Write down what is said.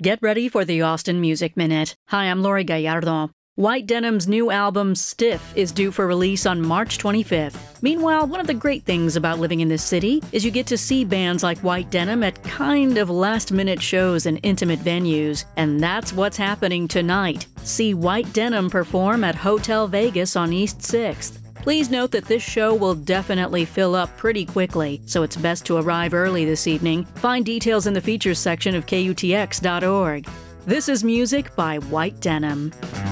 Get ready for the Austin Music Minute. Hi, I'm Lori Gallardo. White Denim's new album, Stiff, is due for release on March 25th. Meanwhile, one of the great things about living in this city is you get to see bands like White Denim at kind of last-minute shows in intimate venues. And that's what's happening tonight. See White Denim perform at Hotel Vegas on East 6th. Please note that this show will definitely fill up pretty quickly, so it's best to arrive early this evening. Find details in the features section of KUTX.org. This is music by White Denim.